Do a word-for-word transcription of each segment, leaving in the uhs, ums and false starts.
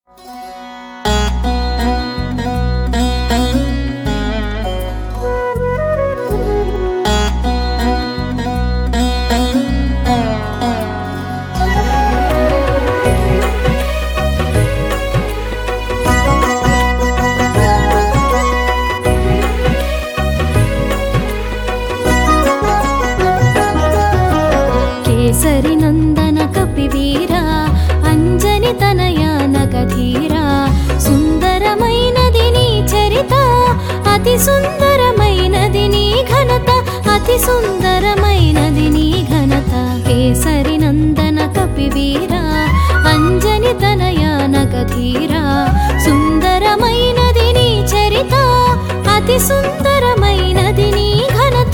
కేసరి నందన కపివీరా అంజని తనయ నగధీరా సుందరమైనది నీ చరిత అతి సుందరమైనది నీ ఘనత అతి సుందరమైనది నీ ఘనత కేసరి నందన కపివీరా అంజని తనయ నగధీరా సుందరమైనది నీ చరిత అతి సుందరమైనది నీ ఘనత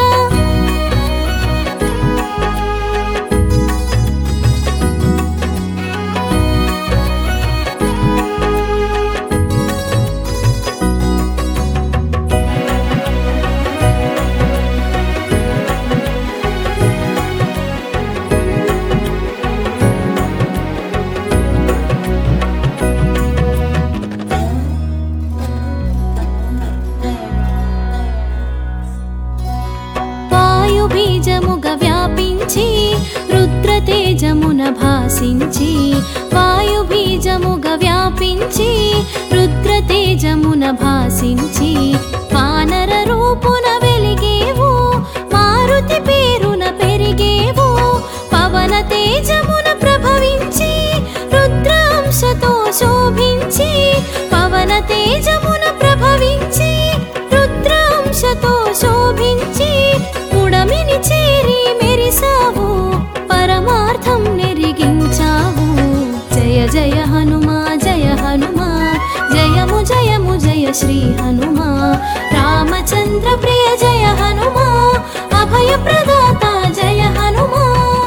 బీజముగ వ్యాపించి రుద్రతేజమున భాసించి వాయు బీజముగ వ్యాపించి రుద్రతేజమున భాసించి వానర రూపున వెలిగేవు మారుతి పేరున పెరిగేవు పవన తేజమున ప్రభవించి రుద్రాంశతో శోభించి పవన తేజమున ప్రభవించి రుద్రాంశతో శోభించి పుడమిని చేరి మెరిసావు పరమార్థం నెరిగించావు జయ జయ హనుమా జయ హనుమా జయము జయము జయ శ్రీ హనుమా రామచంద్ర ప్రియ జయ హనుమా అభయ ప్రదాత జయ హనుమా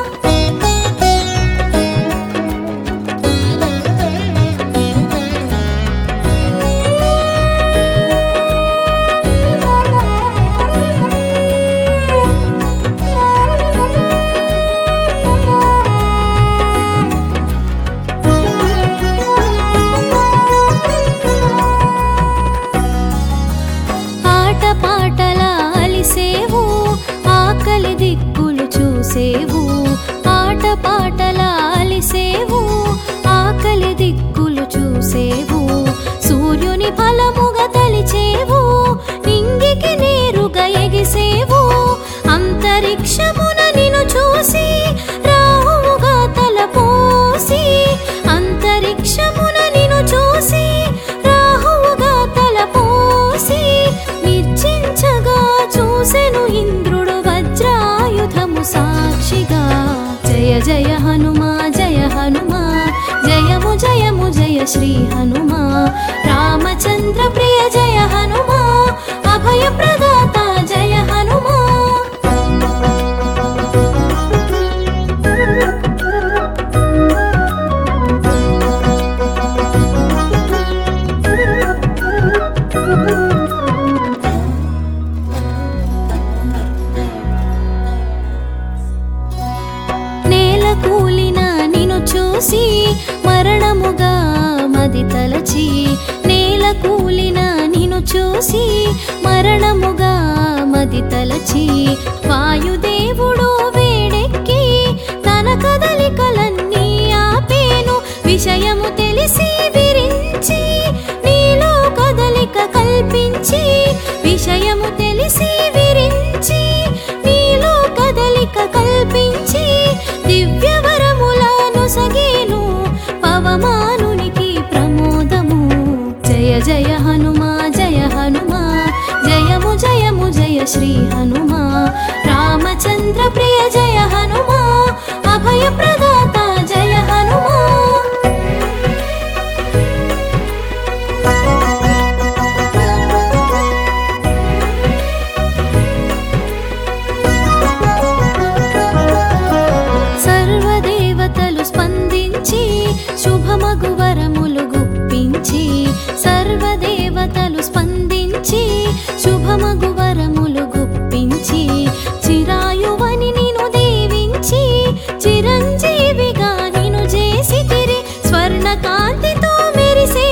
ఆట పాటల అలిసేవు ఆకలి దిక్కులు చూసేవు సూర్యుని ఫలముగా తలిచేవు నింగికి నేరుగా ఎగిసేవు అంతరిక్షమున నిన్ను చూసి రాహువుగా తలపోసి అంతరిక్షమున నిన్ను చూసి రాహువుగా తలపోసి నిర్జించగా చూసెను ఇంద్రుడు వజ్రాయుధము సాక్షిగా జయ జయ హనుమా జయ హనుమా జయము జయము జయ శ్రీ హనుమా రామచంద్ర ప్రియ జయ హనుమా అభయ ప్రదాత జయ హనుమా కూలిన నిన్ను చూసి మరణముగా మది తలచి నేల కూలిన నిన్ను చూసి మరణముగా మది తలచి వాయుదేవుడు వేడెక్కి తన కదలికలన్నీ ఆపేను విషయము తెలిసి విరించి నీలో కదలిక కల్పించి విషయము తెలిసి విరించి నీలో కదలిక కల్పించి దివ్యవరములను సగేను పవమానునికి ప్రమోదము జయ జయ హనుమా జయ హనుమా జయము జయము జయ శ్రీ హనుమా రామచంద్ర ప్రియ జయ హనుమా అభయ ప్రదాత జయ హనుమా శుభమగు వరములు గుప్పించి సర్వదేవతలు స్పందించి శుభమగు వరములు గుప్పించి చిరాయువని నిను దీవించి చిరంజీవిగా నిను చేసి తిరి స్వర్ణ కాంతితో మెరిసే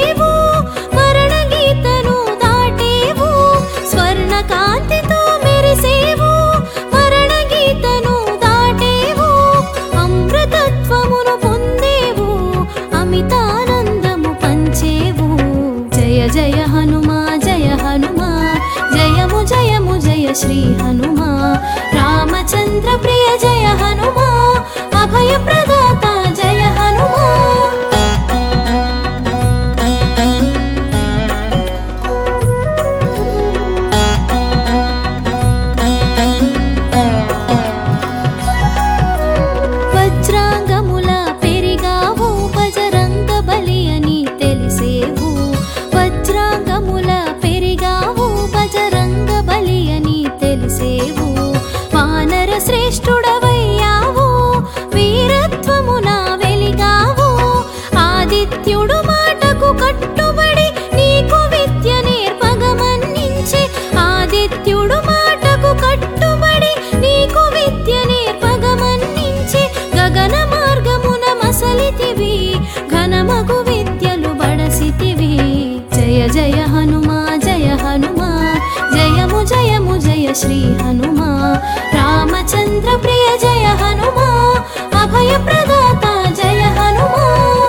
శ్రీ హనుమా రామచంద్ర ప్రియ జయ హనుమా అభయ ప్రదాత జయ హనుమా వజ్రాంగముల పెరిగావు బజరంగ బలి అని తెలిసేవు వజ్రాంగముల పెరిగావు బజరంగ బలి అని తెలిసేవు వానర శ్రేష్ఠుడవయ్యావు వీరత్వమున వెలిగావు ఆదిత్యుడు మాటకు కట్టుబడి నీకు విద్య నేర్పగమన్నించి ఆదిత్యుడు మాటకు కట్టుబడి నీకు విద్య నేర్పగమన్నించి గగన మార్గమున మసలితివి ఘనమగు విద్యలు బడసితివి జయ జయ హనుమా జయ హనుమా జయము జయము జయ శ్రీ హనుమా రామచంద్ర ప్రియ జయ హనుమా అభయ ప్రదాత జయ హనుమా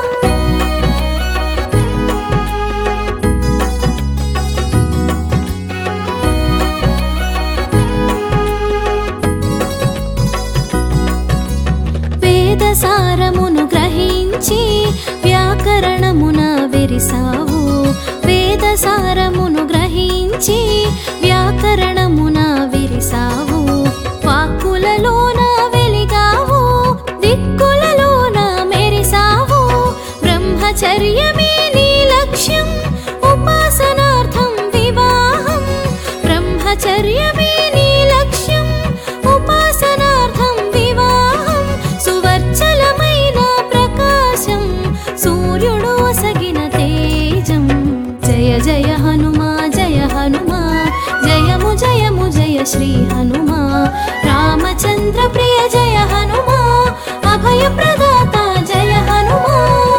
వేదసారమును గ్రహించి వ్యాకరణమున విరిసావు వేదసారమును గ్రహించి వ్యాకరణమున విరిసావు వాక్కులలోన వెలిగావు దిక్కులలోన మెరిసావు బ్రహ్మచర్యమే నీ లక్ష్యం ఉపాసనార్థం వివాహం బ్రహ్మచర్యమే నీ లక్ష్యం ఉపాసనార్థం వివాహం సువర్చలమైన ప్రకాశం సూర్యుడు ఒసగిన తేజం జయ జయ హనుమా జయ హనుమా జయము జయము జయ శ్రీ హనుమా రామచంద్ర ప్రియ జయ హనుమా అభయ ప్రదాత జయ హనుమా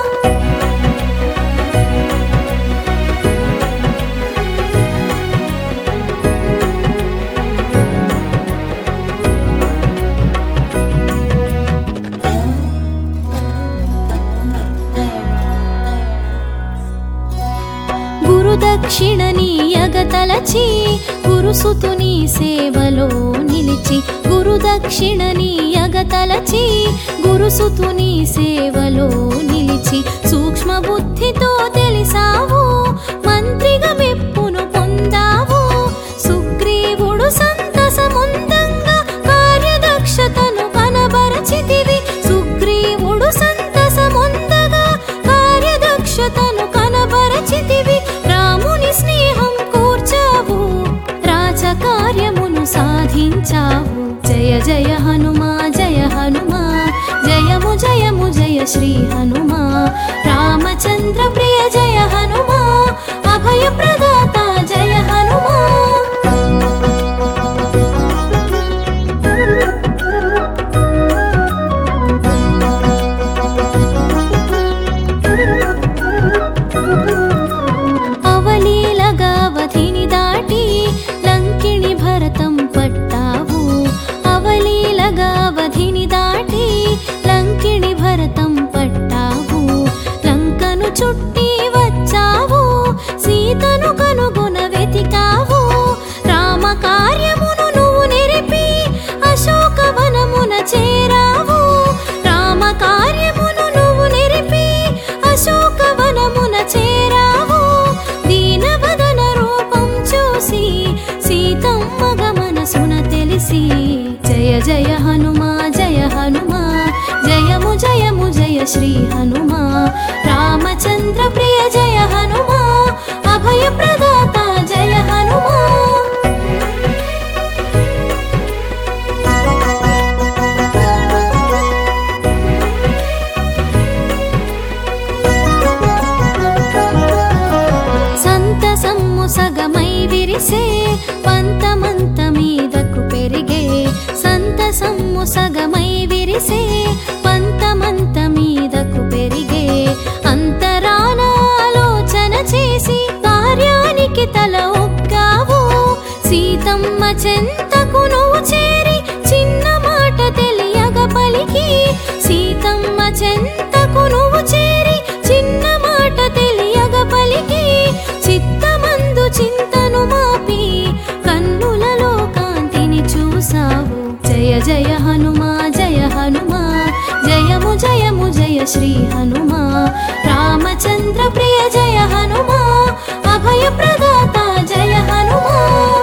గురుదక్షిణ నీయగతలచి గురుసుతుని సేవలో నిలిచి గురుదక్షిణ నీయగతలచి గురుసుతుని సేవలో నిలిచి సూక్ష్మ బుద్ధితో తెలిసావు మంత్రిగా మెప్పును పొందావు సుగ్రీవుడు సంతసముందంగా కార్యదక్షతను కనబరచితివి సుగ్రీవుడు సంతసముందగా కార్యదక్షతను కనబరచితివి రాముని స్నేహం కూర్చావు రాజకార్యమును సాధించావు జయ జయ హనుమా జయ హనుమా జయము జయము జయ శ్రీ హనుమా రామచంద్ర ప్రియ జయ హనుమా అభయ ప్రదాత జయ హనుమా అవలీలగావధిని దాటి లంకిణి భరతం పట్టావు అవలీలగావధిని దాటి లంకిణి భరతం పట్టావు లంకను చుట్టి వచ్చావు సీతను కనుగొన వెతికావు రామ కార్యమును నువ్వు నిరిపి అశోకవనమున చేరావు రామ కార్యమును నువ్వు నిరిపి అశోకవనమున చేరావు దీనవదన రూపం చూసి సీతమ్మ గమనసున తెలిసి జయ జయ హనుమా జయ హనుమా జయము జయము జయ శ్రీ హనుమా రామచంద్ర ప్రియ జయ హనుమా అభయ ప్రదాత జయ హనుమా సంతసమ్ము సగమై విరిసే పంతమంత మీదకు పెరిగే సంతసమ్ము సగమై విరిసే పంతమంత మీదకు పెరిగే అంతరాన ఆలోచన చేసి కార్యానికి తల ఒగ్గావు సీతమ్మ చెంతకు నువ్వు చేరి చిన్న మాట తెలియగ పలికి సీతమ్మ చెంతకు నువ్వు చేరి చిన్న మాట తెలియగ పలికి చిత్తమందు చింతను మాపి కన్నులలో కాంతి శ్రీ హనుమా రామచంద్ర ప్రియ జయ హనుమా అభయ ప్రదాత జయ హనుమా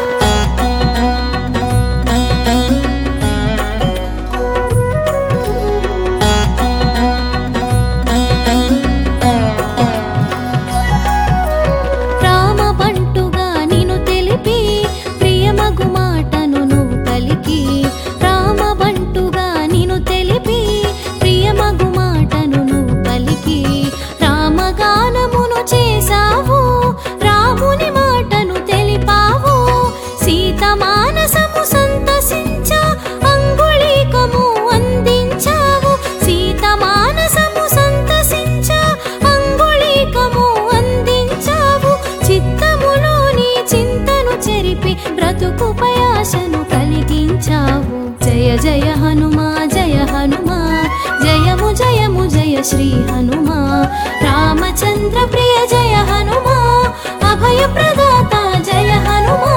బ్రతుకుపయాశను కలిగించావు జయ జయ హనుమా జయ హనుమా జయము జయము జయ శ్రీ హనుమా రామచంద్ర ప్రియ జయ హనుమా అభయ ప్రదాత జయ హనుమా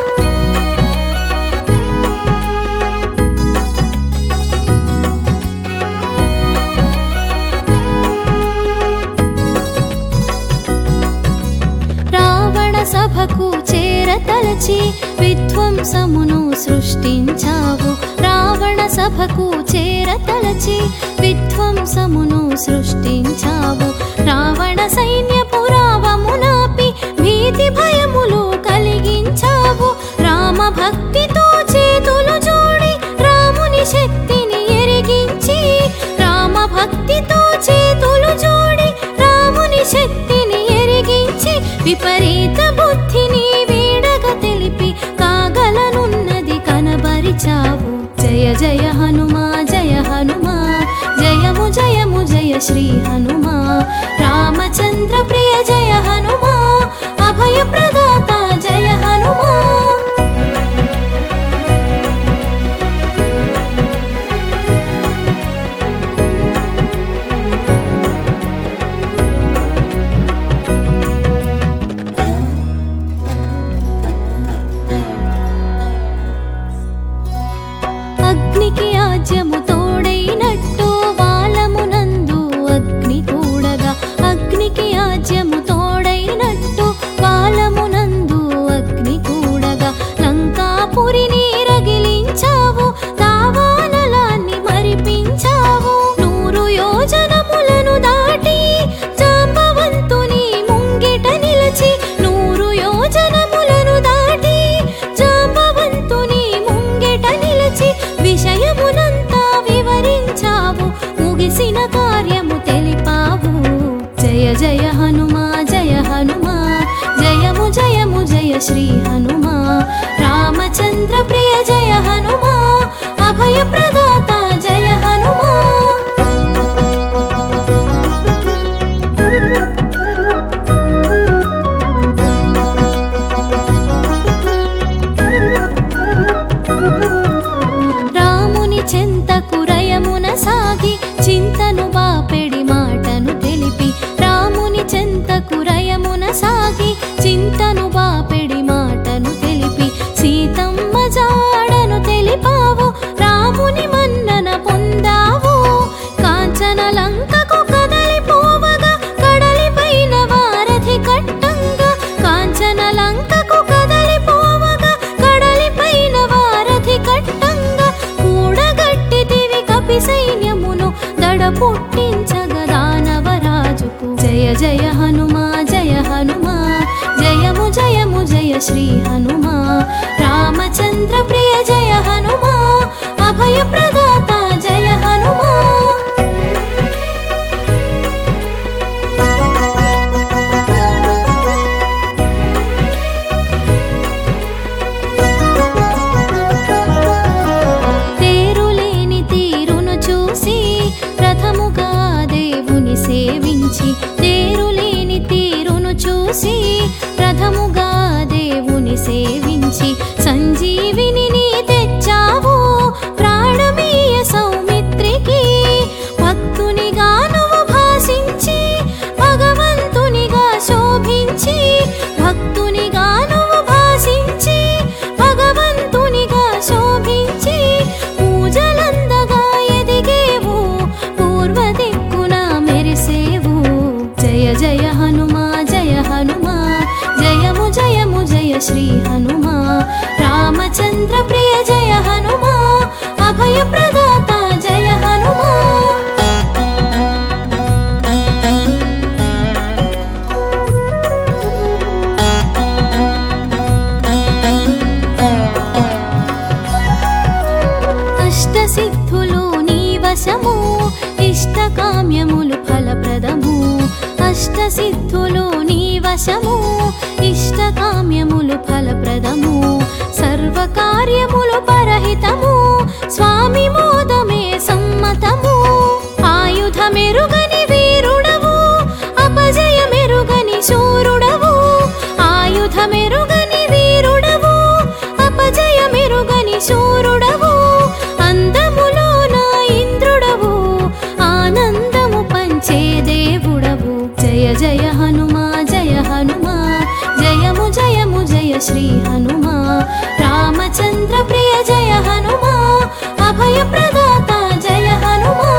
సభకు చేరతలచి విధ్వంసమును సృష్టించావు రావణ సభకు చేరతలచి విధ్వంసమును సృష్టించావు రావణ సైన్యపు రావమునాపి భీతి భయములు కలిగించావు రామ భక్తితో చేతులు జోడి రాముని శక్తిని ఎరిగించి రామ భక్తితో చేతులు జోడి రాముని శక్తిని ఎరిగించి విపరీత బుద్ధిని వీడగ తెలిపి కాగలనున్నది కనబరిచావు జయ జయ హనుమా జయ హనుమా జయము జయము జయ శ్రీ హనుమా రామచంద్ర ప్రియ జయ హనుమా అభయ ప్రదాత జయ హనుమా అగ్నికి ఆజ్యము తోడైనట్టు వాలమునందు అగ్ని కూడగా అగ్నికి ఆజ్యము తోడైనట్టు వాలమునందు అగ్ని కూడగా లంకాపురిని రగిలించావు దావానలాన్ని మరిపించావు నూరు యోజనములను దాటి జాంబవంతుని ముంగిట నిలిచి నూరు యోజనములను దాటి జాంబవంతుని ముంగిట నిలిచి విషయమునంతా వివరించావు ముగిసిన కార్యము తెలిపావు జయ జయ హనుమా జయ హనుమా జయము జయము జయ శ్రీ హనుమా రామచంద్ర ప్రియ జయ హనుమా అభయ ప్రదాత జయ హనుమా చెంతకురయమున సాగి చింతను బాపెడి మాటను తెలిపి రాముని చెంతకురయమున సాగి చింతను బాపెడి మాటను తెలిపి సీతమ్మ జాడను తెలిపావు రాముని మన్నన పొందావు కాంచన లంకకు కదలిపోవగా కడలిపైన వారధి కట్టంగా కాంచన లంకకు కదలిపోవగా కడలిపైన వారధి కట్టంగా కూడగట్టితివి కపి సైన్యమును దడ పుట్టించగా దానవరాజుకు జయ జయ హనుమా జయ హనుమా జయము జయము జయ శ్రీ హనుమా రామచంద్ర ప్రియ జయ హనుమా అభయ ప్రదాత జయ హనుమా తేరులేని తీరును చూసి రథముగా దేవుని సేవించి తేరులేని తీరును చూసి రథముగా దేవుని సేవించి సంజీవిని తెచ్చావు ప్రాణమీయ సౌమిత్రికి భక్తునిగా నువ్వు భాషించి భగవంతునిగా శోభించి భక్తునిగా నువ్వు భాషించి భగవంతునిగా శోభించి పూజలందగా ఎదిగేవు పూర్వ దిక్కున జయ హనుమా జయ హనుమా జయము జయము జయ శ్రీ హనుమా రామచంద్ర ప్రియ జయ హనుమా అభయ ప్రదాత జయ హనుమా అష్టసిద్ధులు నీ వశము ఇష్టకామ్యములు ఫలప్రదము అష్టసిద్ధులు నీ వశము ఇష్టకామ్యములు ఫలప్రదము సర్వకార్యములు పరహితము స్వామి మోదమే సమ్మతము ఆయుధమెరుగని వీరుడవు అపజయమెరుగని శూరుడవు ఆయుధమెరుగని వీరుడవు అపజయమెరుగని శూరుడవు అందములోన ఇంద్రుడవు ఆనందము పంచే దేవుడవు జయ జయ హనుమా జయ హనుమా జయము జయము జయ శ్రీ హనుమా రామచంద్ర ప్రియ జయ హనుమా అభయ ప్రదాత జయ హనుమా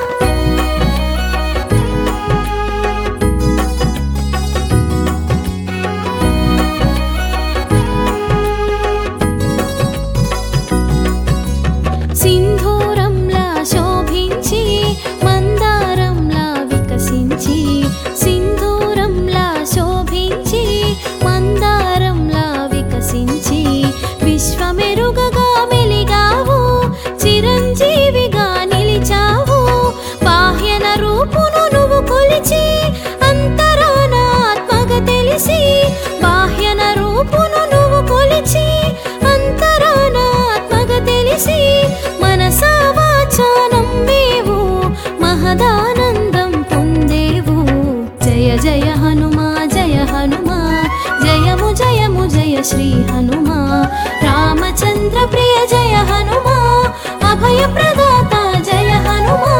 సింధూరంలా శోభించి మందారంలా వికసించి సింధూరంలా శోభించి మందారంలా వికసించి విశ్వమెరుగగా మెలిగావు చిరంజీవిగా నిలిచావు బాహ్యన రూపును నువ్వు కొలిచి అంతరాన ఆత్మగా తెలిసి బాహ్యన రూపును నువ్వు కొలిచి అంతరాన ఆత్మగా తెలిసి మనసా వాచా నమ్మేవు మహదానందం పొందేవు జయ జయ హనుమా జయ హనుమా జయము జయము జయ శ్రీ హనుమా రామచంద్ర ప్రియ జయ హనుమా అభయ ప్రదాత జయ హనుమా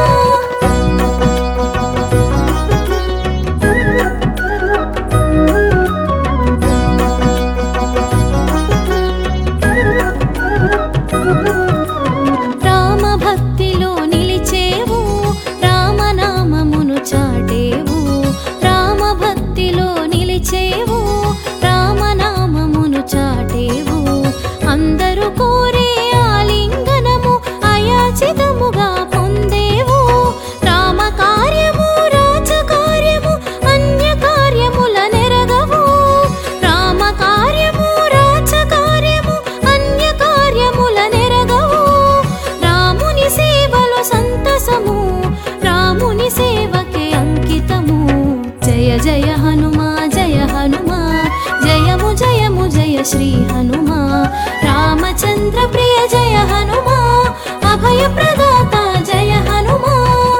రామ భక్తిలో నిలిచేవు రామనామమును చాటేవు రామ భక్తిలో నిలిచేవు రామనామమును చాటేవు అందరూ కోరే ఆలింగనము అయాచితముగా పొందేవు రామ కార్యము రాజకార్యము అన్య కార్యముల నెరగవు రామ కార్యము రాజకార్యము అన్య కార్యముల నెరగవు రాముని సేవలో సంతసము రాముని సేవకే అంకితము జయ జయ హనుమా జయ హనుమా జయము జయము జయ శ్రీ హనుమా రామచంద్ర ప్రియ జయ హనుమా అభయ ప్రదాత జయ హనుమా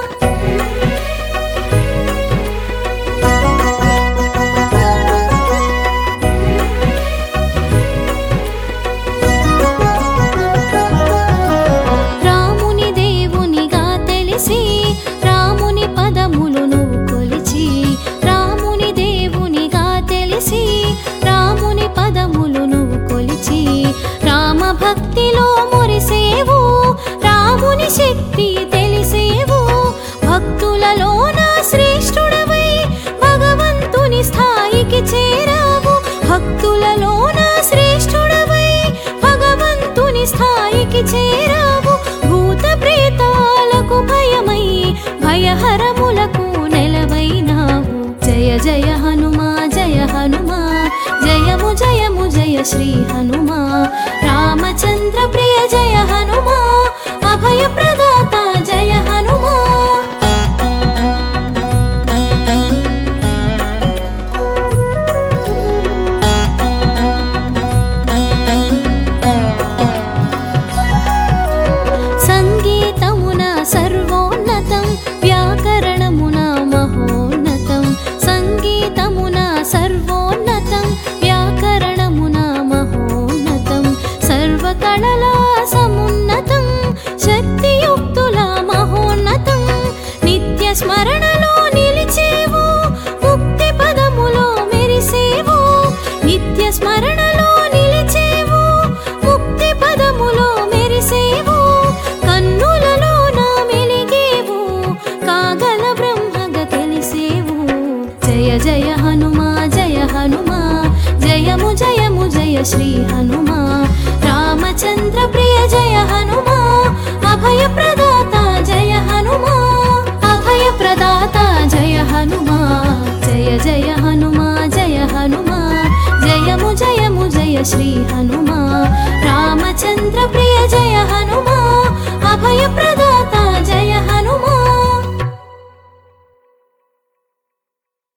రాముని దేవునిగా తెలిసి రాముని పదములు నువ్వు కొలిచి రాముని దేవునిగా తెలిసి రాముని పదములు నువ్వు కొలిచి రామ భక్తిలో మురిసేవు రాముని శక్తి తెలిసేవు భక్తులలోన శ్రేష్ఠుడవై భగవంతుని స్థాయికి చేరావు భక్తులలోన శ్రేష్ఠుడవై భగవంతుని స్థాయికి చేరావు భూత ప్రేతాలకు భయమై భయహరములకు నెలవైనావు జయ జయ హనుమా జయ హనుమా జయము జయము జయ శ్రీ హనుమా రామచంద్ర ప్రియ జయ హనుమా అభయ ప్రదాత జయ హనుమా సంగీతమున సర్వోన్నతం వ్యాకరణమున మహోన్నతం సంగీతమున సర్వోన్నతం వ్యాకరణమున మహోన్నతం సర్వక జయ జయ హనుమా జయ హనుమా జయము జయము జయ శ్రీ హనుమా రామచంద్ర ప్రియ జయ హనుమా అభయ ప్రదాత జయ హనుమా అభయ ప్రదాత జయ హనుమా జయ జయ హనుమా జయ హనుమా జయము జయము జయ శ్రీ హనుమా రామచంద్ర ప్రియ జయ హనుమా